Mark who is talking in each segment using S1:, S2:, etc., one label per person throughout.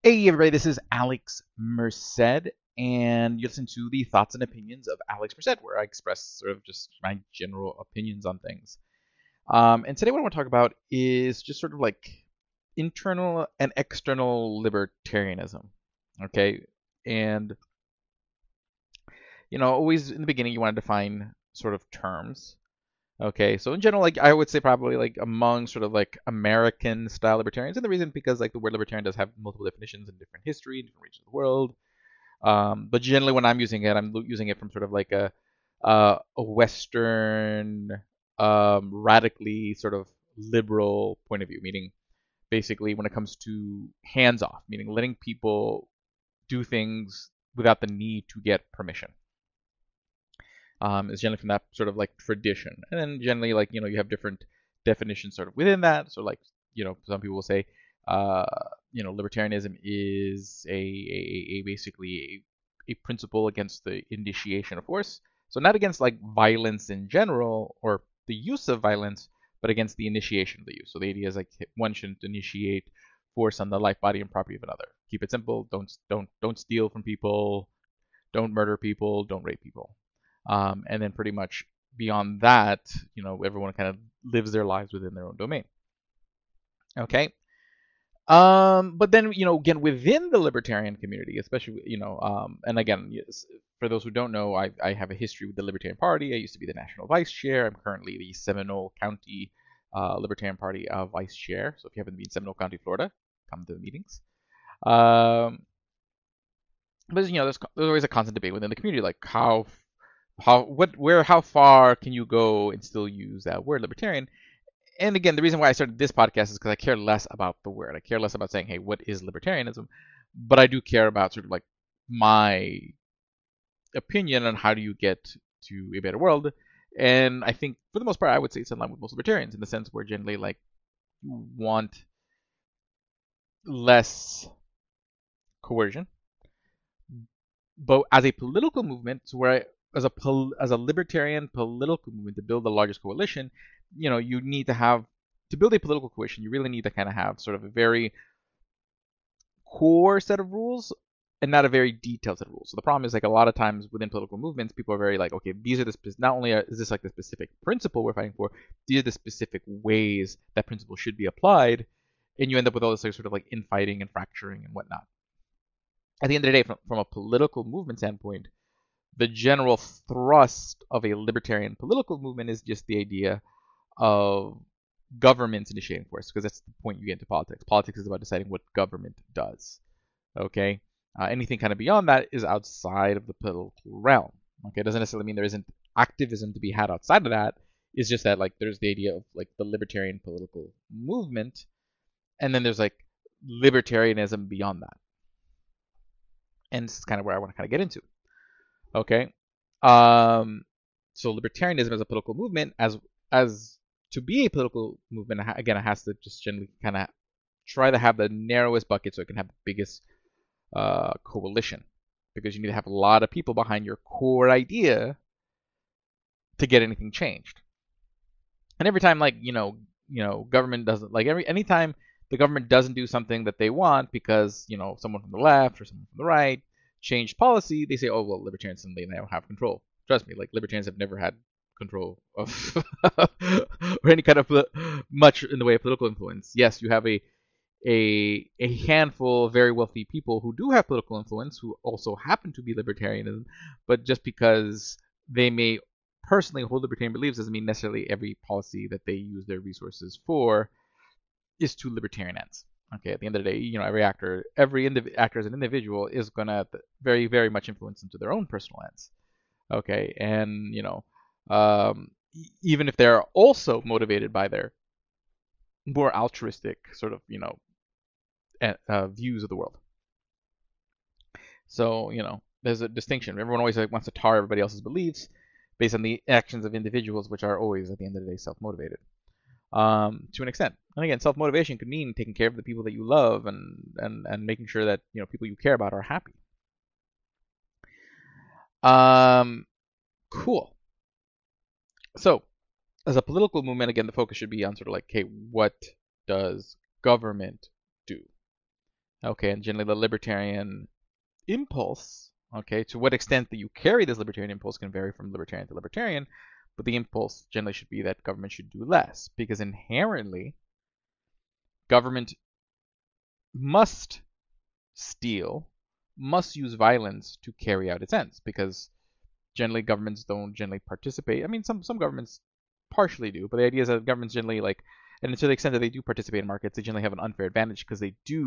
S1: Hey everybody, this is Alex Merced, and you listen to the thoughts and opinions of Alex Merced, where I express sort of just my general opinions on things. And today what I want to talk about is just sort of like internal and external libertarianism. Okay, and always in the beginning you want to define sort of terms. Okay, so in general, like I would say probably like among sort of like American style libertarians, and the reason because like the word libertarian does have multiple definitions in different history, in different regions of the world. But generally, when I'm using it, I'm using it from sort of like a Western, radically sort of liberal point of view, meaning basically when it comes to hands off, meaning letting people do things without the need to get permission. Is generally from that sort of like tradition, and then generally like you have different definitions sort of within that. So like some people will say uh, libertarianism is a basically a principle against the initiation of force. So not against like violence in general or the use of violence, but against the initiation of the use. So the idea is like one shouldn't initiate force on the life, body, and property of another. Keep it simple. Don't steal from people. Don't murder people. Don't rape people. And then pretty much beyond that, everyone kind of lives their lives within their own domain. Okay. But then, again, within the libertarian community, especially, and again, yes, for those who don't know, I have a history with the Libertarian Party. I used to be the national vice chair. I'm currently the Seminole County Libertarian Party vice chair. So if you haven't been in Seminole County, Florida, come to the meetings. Um, but there's always a constant debate within the community, like how far can you go and still use that word libertarian? And again, the reason why I started this podcast is because I care less about the word. I care less about saying, hey, what is libertarianism? But I do care about sort of like my opinion on how do you get to a better world. And I think for the most part, I would say it's in line with most libertarians in the sense where generally like you want less coercion, but as a political movement, where as a libertarian political movement to build the largest coalition, you need to have to build a political coalition. You really need to kind of have sort of a very core set of rules and not a very detailed set of rules. So the problem is like a lot of times within political movements, people are very like, okay, these are the not only is this like the specific principle we're fighting for, these are the specific ways that principle should be applied, and you end up with all this like, sort of like infighting and fracturing and whatnot. At the end of the day, from a political movement standpoint, the general thrust of a libertarian political movement is just the idea of governments initiating force, because that's the point you get into politics. Politics is about deciding what government does. Okay, anything kind of beyond that is outside of the political realm. Okay, it doesn't necessarily mean there isn't activism to be had outside of that. It's just that like there's the idea of like the libertarian political movement, and then there's like libertarianism beyond that, and this is kind of where I want to kind of get into. Okay, um, so libertarianism as a political movement, as to be a political movement, again, it has to just generally kind of try to have the narrowest bucket so it can have the biggest coalition, because you need to have a lot of people behind your core idea to get anything changed. And every time, like government doesn't like anytime the government doesn't do something that they want because someone from the left or someone from the right changed policy, they say, oh well, libertarians suddenly now have control. Trust me, like libertarians have never had control of or any kind of much in the way of political influence. Yes, you have a handful of very wealthy people who do have political influence who also happen to be libertarian, but just because they may personally hold libertarian beliefs doesn't mean necessarily every policy that they use their resources for is to libertarian ends. Okay, at the end of the day, every actor, actor as an individual is gonna very, very much influence them to their own personal ends. Okay, and even if they're also motivated by their more altruistic sort of views of the world. So there's a distinction. Everyone always like, wants to tar everybody else's beliefs based on the actions of individuals, which are always at the end of the day self-motivated. To an extent. And again, self-motivation could mean taking care of the people that you love and making sure that people you care about are happy. Cool. So, as a political movement, again, the focus should be on sort of like, okay, what does government do? Okay, and generally the libertarian impulse, okay, to what extent that you carry this libertarian impulse can vary from libertarian to libertarian, but the impulse generally should be that government should do less, because inherently government must steal, must use violence to carry out its ends, because generally governments don't generally participate. I mean, some governments partially do, but the idea is that governments generally like, and to the extent that they do participate in markets, they generally have an unfair advantage because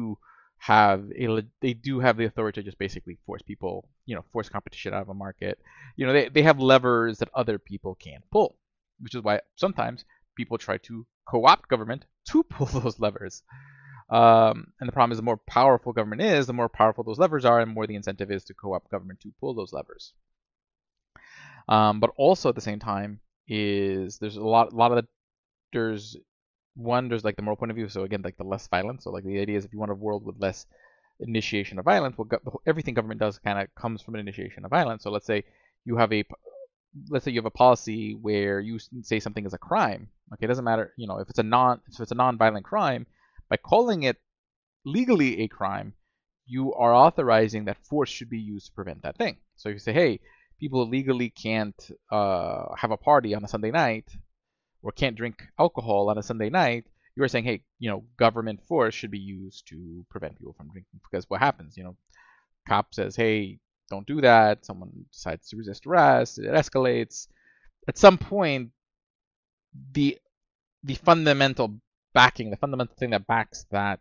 S1: they do have the authority to just basically force people, force competition out of a market. They have levers that other people can't pull, which is why sometimes people try to co-opt government to pull those levers. And the problem is the more powerful government is, the more powerful those levers are, and the more the incentive is to co-opt government to pull those levers. But also at the same time there's a lot of there's like the moral point of view. So again, like the less violence. So like the idea is if you want a world with less initiation of violence, well, everything government does kind of comes from an initiation of violence. So let's say you have a policy where you say something is a crime. Okay, it doesn't matter, if it's a non-violent crime, by calling it legally a crime, you are authorizing that force should be used to prevent that thing. So if you say, hey, people legally can't have a party on a Sunday night or can't drink alcohol on a Sunday night, you are saying, hey, government force should be used to prevent people from drinking. Because what happens, cop says, hey, don't do that. Someone decides to resist arrest. It escalates. At some point, the fundamental backing, the fundamental thing that backs that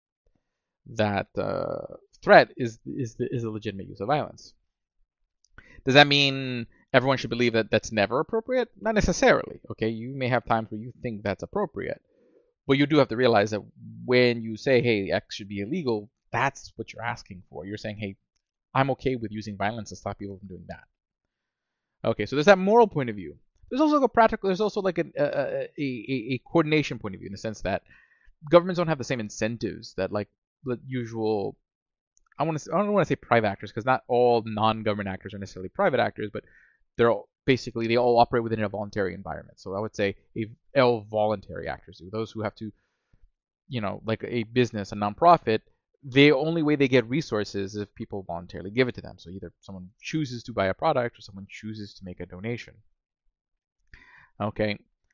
S1: threat is a legitimate use of violence. Does that mean everyone should believe that that's never appropriate? Not necessarily. Okay, you may have times where you think that's appropriate, but you do have to realize that when you say, hey, X should be illegal, that's what you're asking for. You're saying, hey, I'm okay with using violence to stop people from doing that. Okay, so there's that moral point of view. There's also like a coordination point of view, in the sense that governments don't have the same incentives that like the usual. I don't want to say private actors, because not all non-government actors are necessarily private actors, but they all operate within a voluntary environment. So I would say all voluntary actors do. Those who have to, like a business, a nonprofit, the only way they get resources is if people voluntarily give it to them. So either someone chooses to buy a product or someone chooses to make a donation. Okay.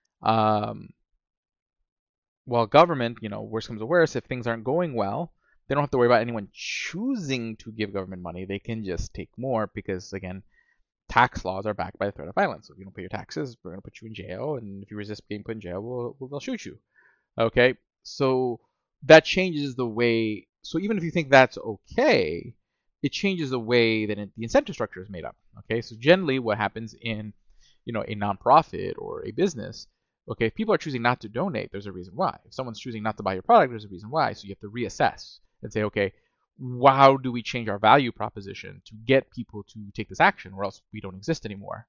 S1: While government, worst comes to worst, if things aren't going well, they don't have to worry about anyone choosing to give government money. They can just take more because, again, tax laws are backed by the threat of violence. So if you don't pay your taxes, we're going to put you in jail, and if you resist being put in jail, they'll shoot you. Okay, so that changes the way. So even if you think that's okay, it changes the way that the incentive structure is made up. Okay, so generally what happens in, a nonprofit or a business. Okay, if people are choosing not to donate, there's a reason why. If someone's choosing not to buy your product, there's a reason why. So you have to reassess and say, okay, how do we change our value proposition to get people to take this action, or else we don't exist anymore?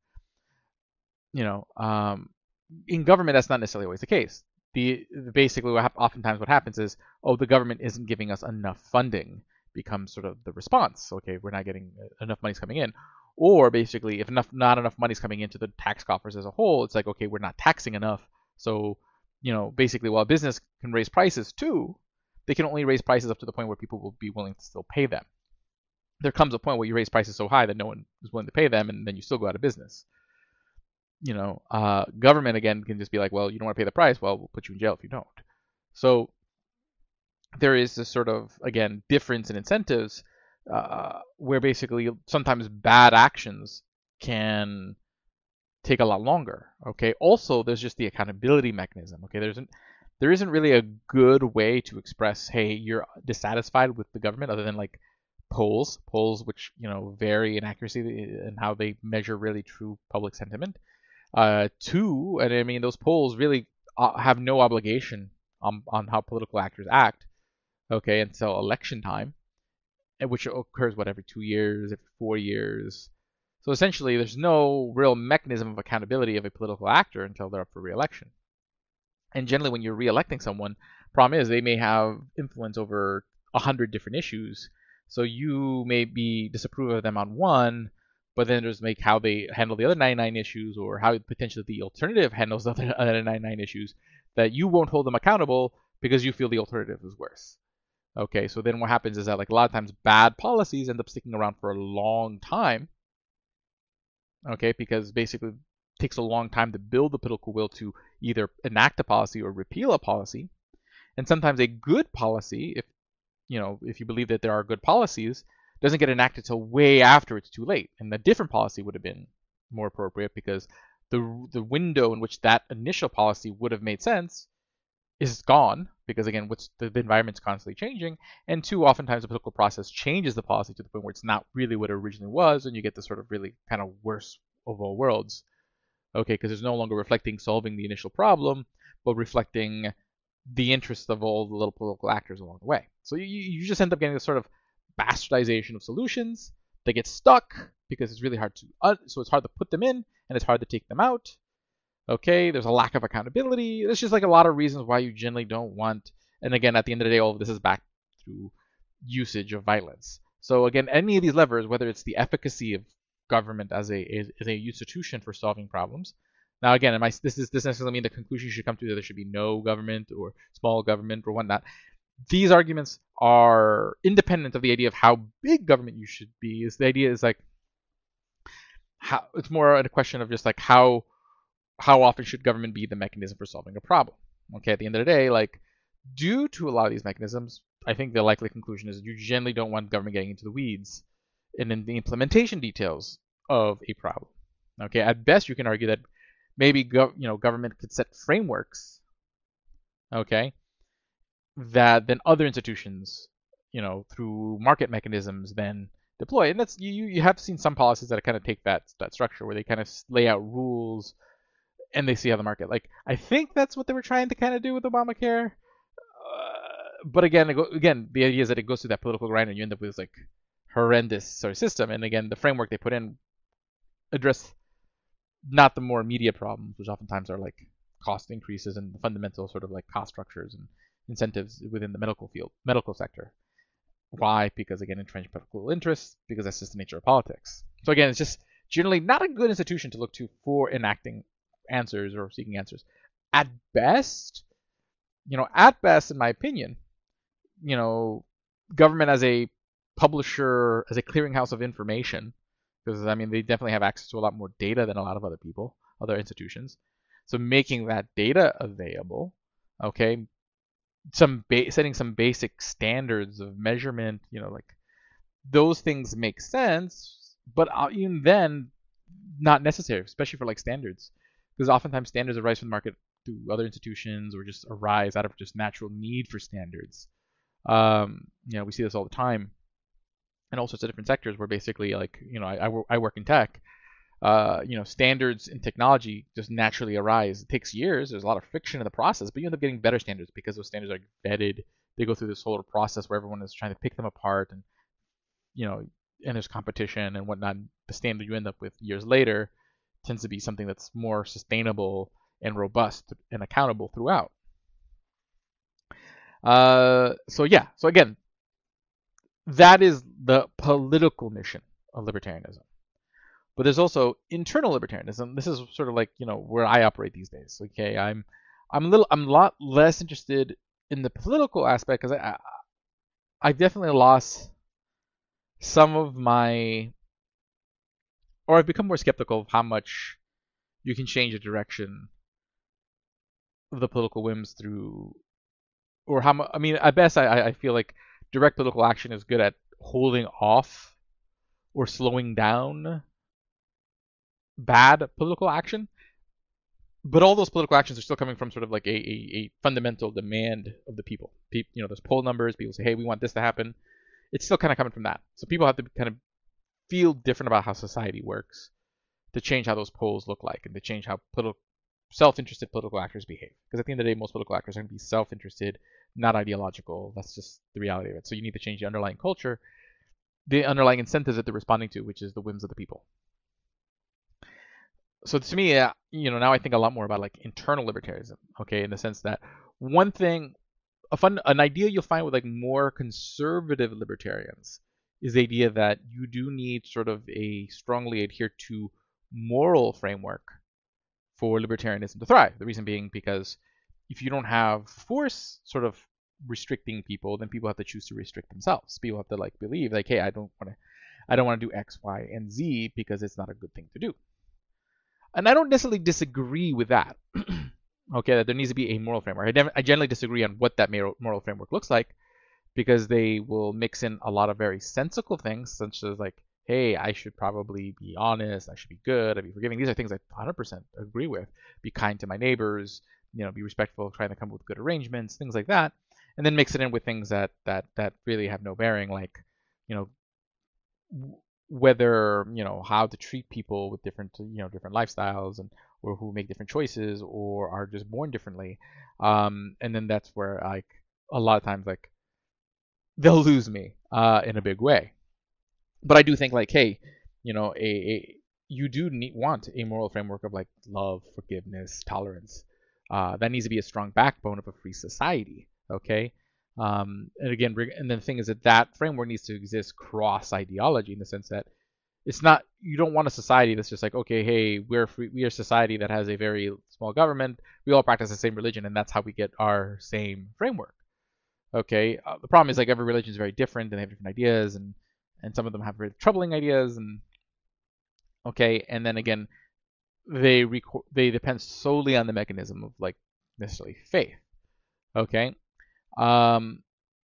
S1: In government, that's not necessarily always the case. Basically, oftentimes what happens is, the government isn't giving us enough funding, becomes sort of the response. Okay, we're not getting enough money's coming in. Or basically, if not enough money's coming into the tax coffers as a whole, it's like, okay, we're not taxing enough. So, basically, while business can raise prices too, they can only raise prices up to the point where people will be willing to still pay them. There comes a point where you raise prices so high that no one is willing to pay them, and then you still go out of business. Government, again, can just be like, well, you don't want to pay the price, well, we'll put you in jail if you don't. So there is this sort of, again, difference in incentives, where basically sometimes bad actions can take a lot longer. Okay. Also, there's just the accountability mechanism. Okay. There isn't really a good way to express, hey, you're dissatisfied with the government, other than like polls, which vary in accuracy and how they measure really true public sentiment. Two, and I mean those polls really have no obligation on how political actors act. Okay, until election time, which occurs every 2 years, every 4 years. So essentially, there's no real mechanism of accountability of a political actor until they're up for re-election. And generally, when you're re-electing someone, problem is they may have influence over 100 different issues. So you may be disapprove of them on one, but then there's how they handle the other 99 issues, or how potentially the alternative handles the other 99 issues, that you won't hold them accountable because you feel the alternative is worse. Okay, so then what happens is that like a lot of times bad policies end up sticking around for a long time. Okay, because basically it takes a long time to build the political will to either enact a policy or repeal a policy. And sometimes a good policy, if you believe that there are good policies, doesn't get enacted till way after it's too late. And a different policy would have been more appropriate because the window in which that initial policy would have made sense is gone because again, the environment's constantly changing, and two, oftentimes the political process changes the policy to the point where it's not really what it originally was, and you get this sort of really kind of worst of all worlds. Okay, because it's no longer reflecting solving the initial problem, but reflecting the interests of all the little political actors along the way. So you just end up getting this sort of bastardization of solutions that get stuck because it's really hard to, so it's hard to put them in and it's hard to take them out. Okay, there's a lack of accountability. There's just like a lot of reasons why you generally don't want. And again, at the end of the day, all of this is back through usage of violence. So again, any of these levers, whether it's the efficacy of government as a institution for solving problems. Now again, this necessarily mean the conclusion you should come to that there should be no government or small government or whatnot. These arguments are independent of the idea of how big government you should be. The idea is like how it's more a question of just like how often should government be the mechanism for solving a problem? Okay, at the end of the day, like due to a lot of these mechanisms, I think the likely conclusion is you generally don't want government getting into the weeds and in the implementation details of a problem. Okay, at best you can argue that maybe government could set frameworks, okay, that then other institutions, through market mechanisms then deploy. And that's you have seen some policies that kind of take that structure where they kind of lay out rules and they see how the market. Like I think that's what they were trying to kind of do with Obamacare. But again, the idea is that it goes through that political grind, and you end up with this like horrendous sort of system. And again, the framework they put in address not the more immediate problems, which oftentimes are like cost increases and the fundamental sort of like cost structures and incentives within the medical sector. Why? Because again, entrenched political interests, because that's just the nature of politics. So again, it's just generally not a good institution to look to for enacting answers or seeking answers. At best, in my opinion, government as a publisher, as a clearinghouse of information, because I mean they definitely have access to a lot more data than a lot of other institutions. So making that data available, okay, setting some basic standards of measurement, like those things make sense, but even then, not necessary, especially for like standards, because oftentimes standards arise from the market through other institutions or just arise out of just natural need for standards. We see this all the time in all sorts of different sectors where basically like, I work in tech. Standards in technology just naturally arise. It takes years. There's a lot of friction in the process, but you end up getting better standards because those standards are vetted. They go through this whole process where everyone is trying to pick them apart, and and there's competition and whatnot. The standard you end up with years later tends to be something that's more sustainable and robust and accountable throughout. So again, that is the political mission of libertarianism. But there's also internal libertarianism. This is sort of like where I operate these days. Okay, I'm a lot less interested in the political aspect because I definitely lost some of my, or I've become more skeptical of how much you can change the direction of the political whims through, or how much. I mean, at best, I feel like direct political action is good at holding off or slowing down bad political action, but all those political actions are still coming from sort of like a fundamental demand of the people. There's poll numbers. People say, hey, we want this to happen. It's still kind of coming from that. So people have to kind of feel different about how society works to change how those polls look like and to change how self-interested political actors behave. Because at the end of the day, most political actors are going to be self-interested, not ideological. That's just the reality of it. So you need to change the underlying culture, the underlying incentives that they're responding to, which is the whims of the people. So to me, now I think a lot more about like internal libertarianism, okay, in the sense that one thing, an idea you'll find with like more conservative libertarians is the idea that you do need sort of a strongly adhere to moral framework for libertarianism to thrive. The reason being because if you don't have force sort of restricting people, then people have to choose to restrict themselves. People have to like believe like, hey, I don't want to do X, Y, and Z because it's not a good thing to do. And I don't necessarily disagree with that. Okay, that there needs to be a moral framework. I generally disagree on what that moral framework looks like, because they will mix in a lot of very sensical things, such as like, hey, I should probably be honest, I should be good, I'd be forgiving. These are things I 100% agree with. Be kind to my neighbors, be respectful, trying to come up with good arrangements, things like that. And then mix it in with things that really have no bearing, like, you know, whether, how to treat people with different lifestyles, and or who make different choices or are just born differently. And then that's where like a lot of times like they'll lose me in a big way. But I do think like, hey, you do want a moral framework of like love, forgiveness, tolerance. That needs to be a strong backbone of a free society. Okay. And again, and then the thing is that framework needs to exist cross ideology, in the sense that it's not, you don't want a society that's just like, okay, hey, we are a society that has a very small government, we all practice the same religion, and that's how we get our same framework. Okay, the problem is like every religion is very different, and they have different ideas, and some of them have very troubling ideas, and okay, and then again, they depend solely on the mechanism of like necessarily faith. Okay, I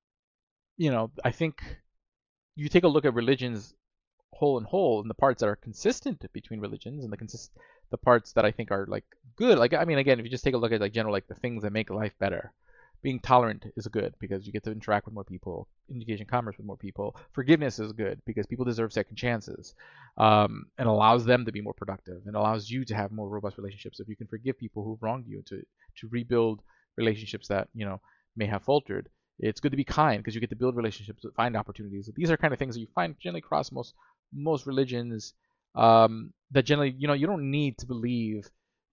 S1: think you take a look at religions whole and the parts that are consistent between religions, and the parts that I think are like good. Like, I mean, again, if you just take a look at like general, like the things that make life better, being tolerant is good because you get to interact with more people, engage in commerce with more people. Forgiveness is good because people deserve second chances, and allows them to be more productive, and allows you to have more robust relationships if you can forgive people who've wronged you, to rebuild relationships that may have faltered. It's good to be kind because you get to build relationships, find opportunities. These are kind of things that you find generally across most religions, that generally, you don't need to believe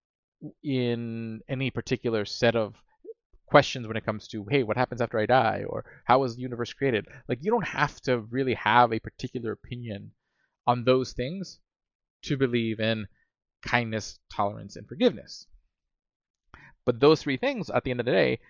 S1: in any particular set of questions when it comes to, hey, what happens after I die, or how was the universe created. Like, you don't have to really have a particular opinion on those things to believe in kindness, tolerance, and forgiveness. But those three things, at the end of the day,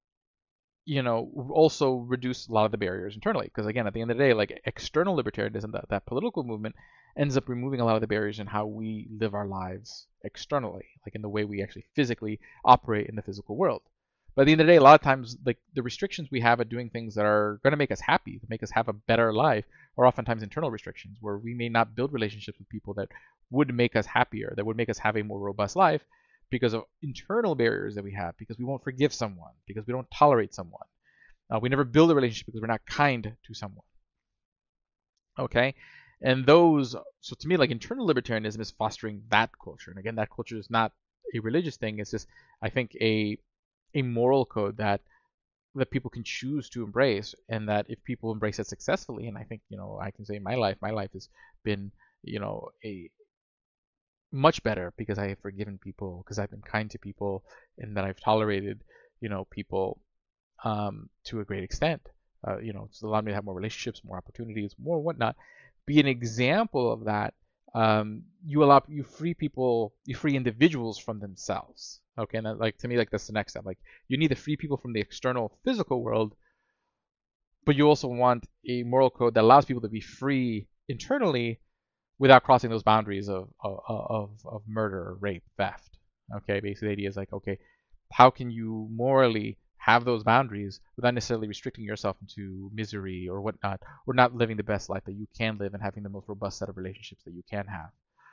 S1: also reduce a lot of the barriers internally. Because again, at the end of the day, like external libertarianism, that political movement ends up removing a lot of the barriers in how we live our lives externally, like in the way we actually physically operate in the physical world. But at the end of the day, a lot of times, like the restrictions we have at doing things that are going to make us happy, to make us have a better life, are oftentimes internal restrictions, where we may not build relationships with people that would make us happier, that would make us have a more robust life, because of internal barriers that we have, because we won't forgive someone, because we don't tolerate someone. We never build a relationship because we're not kind to someone. Okay? And so to me, like internal libertarianism is fostering that culture. And again, that culture is not a religious thing. It's just, I think, a moral code that people can choose to embrace, and that if people embrace it successfully, and I think, I can say my life has been, a much better because I have forgiven people, because I've been kind to people, and that I've tolerated, people to a great extent. It's allowed me to have more relationships, more opportunities, more whatnot. Be an example of that. You free individuals from themselves. Okay, and that, like, to me, like, that's the next step. Like, you need to free people from the external physical world, but you also want a moral code that allows people to be free internally, without crossing those boundaries of murder, rape, theft. Okay, basically the idea is like, okay, how can you morally have those boundaries without necessarily restricting yourself into misery or whatnot, or not living the best life that you can live, and having the most robust set of relationships that you can have.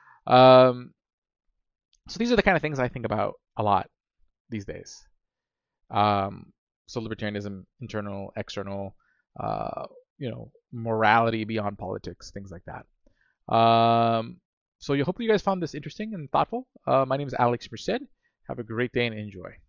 S1: So these are the kind of things I think about a lot these days. So libertarianism, internal, external, morality beyond politics, things like that. So hopefully you guys found this interesting and thoughtful. My name is Alex Merced. Have a great day and enjoy.